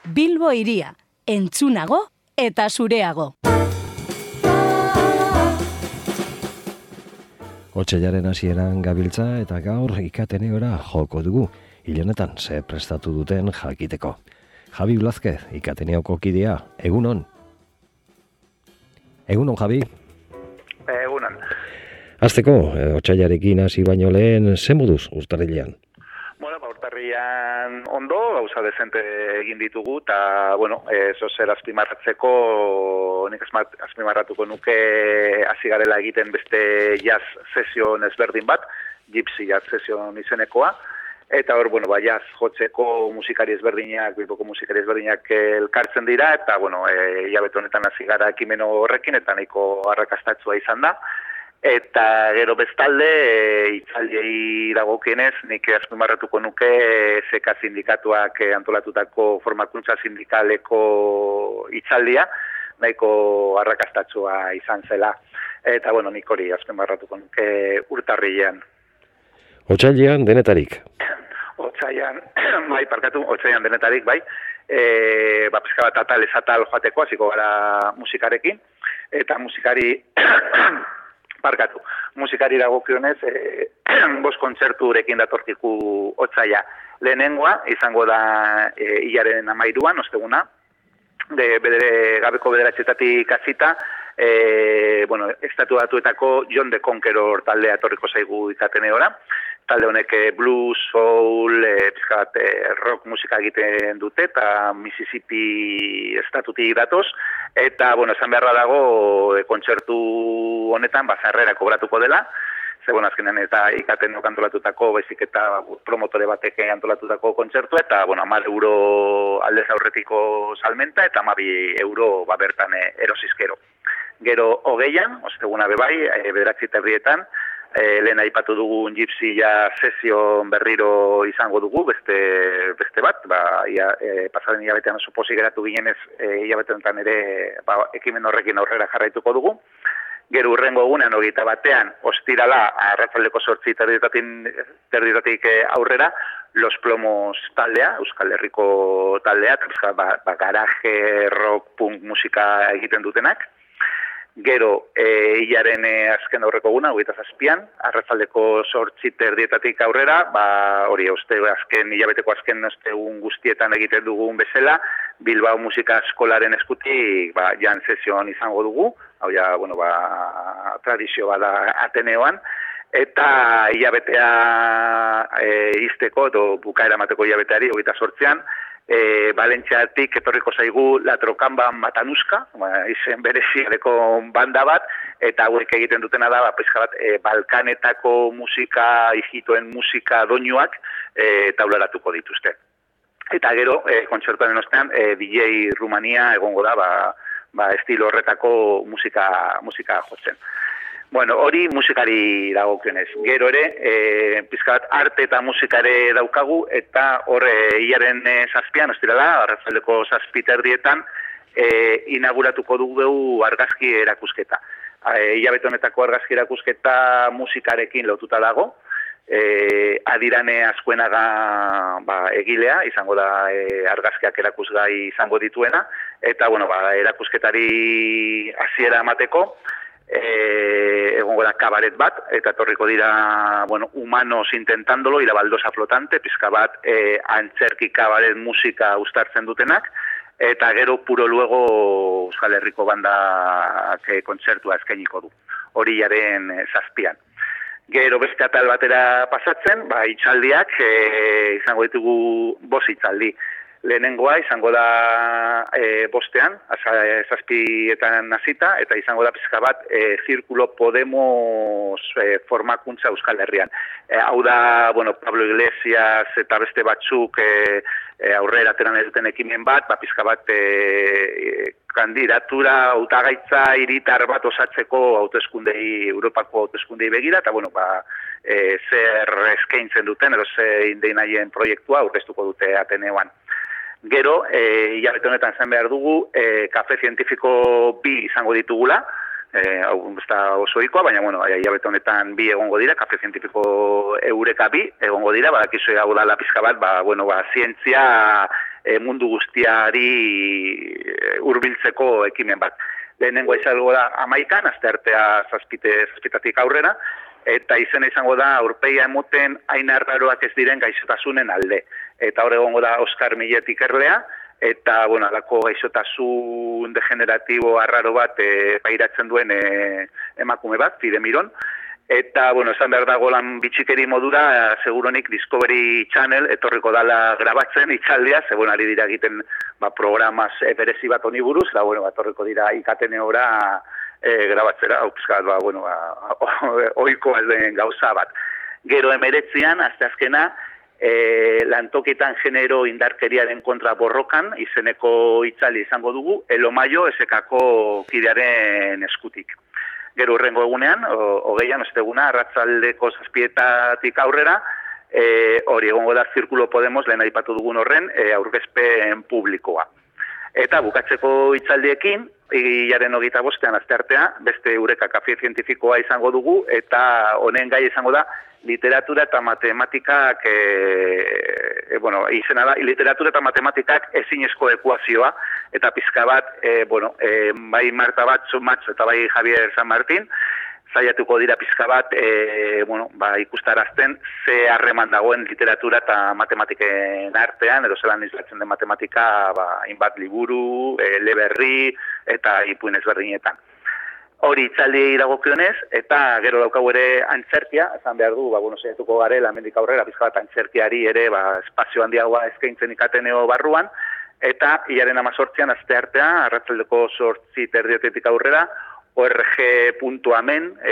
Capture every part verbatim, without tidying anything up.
Bilbo hiria, entzunago eta zureago. Otsailaren hasieran gabiltza eta gaur Ikateneora joko dugu, hilonetan ze prestatu duten jakiteko. Javi Blázquez, Ikateneoko kidea, egunon. Egunon, Javi. Egunon. Azteko, otsailarekin hasi baino lehen, ze moduz urtarrilean? Bueno, ba, urtarrilean ondo, gauza dezente egin ditugu, eta, bueno, eso zer azpimarratzeko, nik azpimarratuko nuke hasi garela egiten beste jazz sesio ezberdin bat, Gypsy Jazz Session izenekoa, eta hor, bueno, ba, jazz jotzeko musikari ezberdinak, Bilboko musikari ezberdinak elkartzen dira, eta, bueno, e, hilabete honetan hasi gara ekimeno horrekin, eta nahiko arrakastatsua izan da. Eta gero bestalde, e, itzaldiei dagokienez, nik azpimarratuko nuke e, Seka sindikatuak e, antolatutako formakuntza sindikaleko itzaldia, nahiko arrakastatsua izan zela. Eta, bueno, nik hori azpimarratuko nuke urtarrilean. Otsailean denetarik? Otsailean, bai, parkatu, otsailean denetarik, bai. E, ba, pizka bat atal ez atal joateko, hasiko gara musikarekin. Eta musikari... Barkatu, musikari dagokionez, e, bost kontzerturekin datorkiku otsaila. Lehenengoa, izango da e, hilaren amairuan, osteguna, de bedere, gabeko bederatxetatik hasita, e, bueno, estatu batuetako John the Conqueror taldea etorriko zaigu Ikateneora. Talde honek blues, soul, e, pizkat, e, rock musika egiten dute, eta Mississippi estatutik datoz. Eta, bueno, esan beharra dago, e, kontzertu honetan, bazarrera kobratuko dela, ze, bueno, azkenean eta Ikatenok antolatutako, baizik eta promotore batek antolatutako kontzertu, eta, bueno, hamar euro aldez aurretiko salmenta, eta hamabi euro ba, bertan e, erosizkero. Gero, hogeian, osteguna bebai, e, bederatzi terrietan, E, lehen aipatu dugun Gypsy Jazz Session berriro izango dugu, beste, beste bat, ba, ia, e, pasaren hilabetean oso pozik geratu ginenez, e, hilabetean ere ba, ekimen horrekin aurrera jarraituko dugu. Gero urrengo egunean, hogeita batean, ostirala, arratsaldeko zortzi terditatik aurrera, Los Plomos taldea, Euskal Herriko taldea, ba, ba, garaje, rock, punk musika egiten dutenak. Gero, e, hilaren e, azken aurreko guna, hogeita zazpian, arratsaldeko zortzi terdietatik aurrera, ba, hori, uste, azken, hilabeteko azken egun guztietan egiten dugun bezala, Bilbao Musika Eskolaren eskutik, ba, jan sesion izango dugu, hau ja, bueno, ba, tradizio bada Ateneoan, eta hilabetea e, izteko, edo bukaera mateko hilabeteari, hogeita zortzian, E, Balentziatik etorriko zaigu La Trokamban Matanuska, ba, izen bereziareko banda bat, eta hauek egiten dutena da, ba, pizka bat, e, Balkanetako musika, hijitoen musika doinuak e, taularatuko dituzte. Eta gero, e, kontzertuaren ostean, e, D J Rumania egongo da, ba, ba, estilo horretako musika, musika jotzen. Bueno, hori musikari dagokionez. Gero ere, e, pizka bat arte eta musikare daukagu, eta hor e, hilaren e, zazpian, ostirala, arratsaldeko zazpi terdietan, e, inauguratuko dugu argazki erakusketa. E, hilabete honetako argazki erakusketa musikarekin lotuta dago, e, Adirane Azkuenaga ba, egilea, izango da e, argazkiak erakusgai izango dituena, eta bueno, ba, erakusketari hasiera emateko, E, egongo da kabaret bat, eta etorriko dira, bueno, Humanos Intentándolo, y la baldosa flotante, pizka bat e, antzerki kabaret musika uztartzen dutenak, eta gero Puro Luego Euskal Herriko banda kontzertua eskainiko du, hori jaren e, zazpian. Gero beste atal batera pasatzen, ba, itxaldiak, e, izango ditugu bost itxaldi. Lehenengoa izango da e, bostean, zazpietan hasita, eta izango da pizka bat e, Zirkulo Podemos e, formakuntza Euskal Herrian. E, hau da, bueno, Pablo Iglesias eta beste batzuk e, e, aurrera ateran eduten ekimen bat, ba, pizka bat e, kandidatura hautagaitza hiritar bat osatzeko hauteskundei, Europako hauteskundei begira, eta bueno, ba, e, zer eskaintzen duten, edo ze indein haien proiektua aurkeztuko dute Ateneoan. Gero, e, hilabete honetan zen behar dugu, e, Kafe Zientifiko bi izango ditugula, e, hau ez da oso ohikoa, baina, bueno, hilabete honetan bi egongo dira, Kafe Zientifiko Eureka bi egongo dira, badakizu hau da pizka bat, ba, bueno, ba, zientzia e, mundu guztiari hurbiltzeko ekimen bat. Lehenengo izango da amaikan, asteartea zazpite, zazpitatik aurrera, eta izena izango da aurpegia emoten hain arraroak ez diren gaixotasunen alde. Eta hor egongo da Oskar Millet ikerlea, eta, bueno, alako gaixotasun degeneratibo arraro bat e, pairatzen duen e, emakume bat, Fide Miron. Eta, bueno, esan behar dago lan bitxikeri modura, seguronik Discovery Channel etorriko dala grabatzen itxaldia, ze, bueno, ari dira egiten ba, programaz e, berezi bat honi buruz, da, bueno, ba, etorriko dira ikateneora e, grabatzera, hau pizkat, ba, bueno, ba, oiko alden gauza bat. Gero emeretzian, azte azkena, e, lantokitan genero indarkeriaren kontra borrokan, izeneko itzali izango dugu, Elomaio esekako kidearen eskutik. Gero urrengo egunean, hogeian, osteguna, arratzaldeko zazpietatik aurrera, e, hori egongo da Zirkulo Podemos, lehen aipatu dugun horren, e, aurkezpen publikoa. Eta bukatzeko hitzaldiekin, hilaren hogeita bostean asteartea, beste Eureka Kafe Zientifikoa izango dugu, eta honen gai izango da, literatura eta matematikak, e, e, bueno, izena da, literatura eta matematikak ezinezko ekuazioa, eta pizka bat, e, bueno, e, bai Marta Batzo, Matzo eta bai Javier San Martín, zaiatuko dira pizka bat, e, bueno, ba, ikustarazten ze harreman dagoen literatura eta matematiken artean, edo zelan izlatzen den matematika, ba, hainbat liburu, e, leberri eta ipuin ezberdinetan. Hori itzaldi dagokionez, eta gero daukagu ere antzerkia, esan behar du, ba, bueno, zaiatuko garela, hemendik aurrera, pizka bat antzerkiari ere, ba, espazio handiagoa eskaintzen ikateneo barruan, eta hilaren amazortzian asteartea, arratzaldeko sortzi terdiotetik aurrera, O R G puntu amen, e,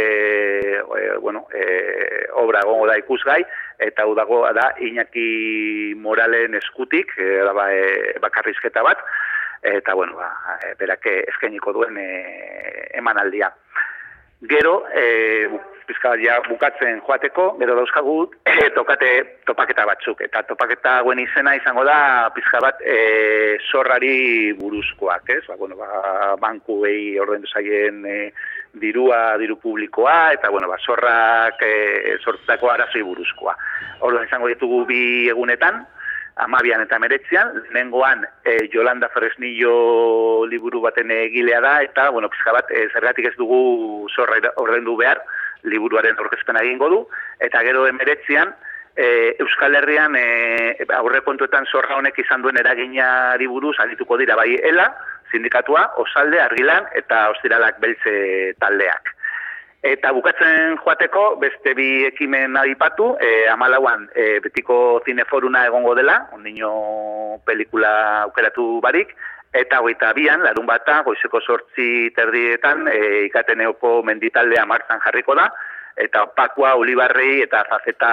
e, bueno, e, obra egongo da ikusgai, eta hau dago da Iñaki Moralen eskutik, e, da, ba, e, bakarrizketa bat, eta, bueno, ba, e, berak eskainiko duen e, emanaldia. Gero, e, pizka bat ja bukatzen joateko, gero dauzkagu e, tokate topaketa batzuk. Eta topaketa guen izena izango da pizka bat e, zorrari buruzkoak, ez? Ba, bueno, ba, bankuei ordaindu zaien e, dirua, diru publikoa, eta, bueno, ba, zorrak e, sortzako arazoi buruzkoa. Orduan izango ditugu bi egunetan, amabian eta meretzian, lehenengoan e, Yolanda Fresnillo liburu baten egilea da, eta, bueno, pizka bat, e, zergatik ez dugu zorra ordaindu behar, liburuaren aurkezpena egingo du, eta gero emeretzian, e, Euskal Herrian e, aurrekontuetan zorra honek izan duen eraginari buruz arituko dira bai ELA, sindikatua, Osalde, Argilan, eta Ostiralak Beltze taldeak. Eta bukatzen joateko, beste bi ekimen adipatu, e, amalauan e, betiko zineforuna egongo dela, ondino pelikula aukeratu barik, eta hogeita bian, larun bata, goizeko sortzi terdietan, e, ikateneoko menditaldea martzan jarriko da, eta Pakua, Ulibarrei eta Zazeta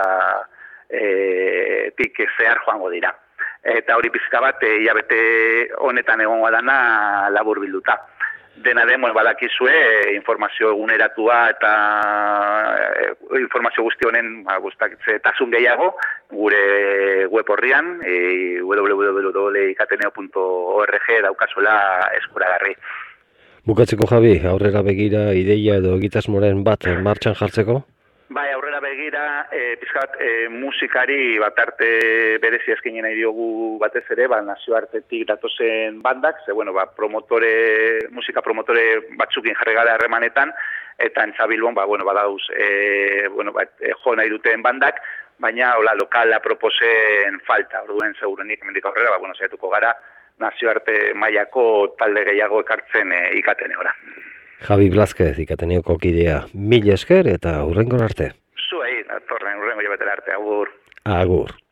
e, tik zehar joango dira. Eta hori pizka bat, e, hilabete honetan egongo dana labur bilduta. Dena den, bueno, badakizue, e, informazio eguneratua eta e, informazio guzti honen ba, guztakitze tasun gehiago gure web horrian, e, w w w puntu ikateneo puntu org daukazuela eskuragarri. Bukatzeko, Javi, aurrera begira ideia edo egitasmoren bat martxan jartzeko? Bai, aurrera begira, e, pizkat, e, musikari bat arte berezi eskaini nahi diogu batez ere, ba, nazioartetik datozen bandak, ze, bueno, ba, promotore, musika promotore batzukin jarri gara harremanetan, eta entzabilbon, ba, bueno, badauz, e, bueno, ba, e, jo nahi duten bandak, baina, hola, lokala proposen falta, orduen segurenik hemendik aurrera, ba, bueno, saiatuko gara, nazioarte mailako talde gehiago ekartzen e, ikateneora. Javi Blázquez, ikateneoko kidea, mil esker eta hurrengo arte. Zuei, atorren hurrengo jabetera arte, agur. Agur.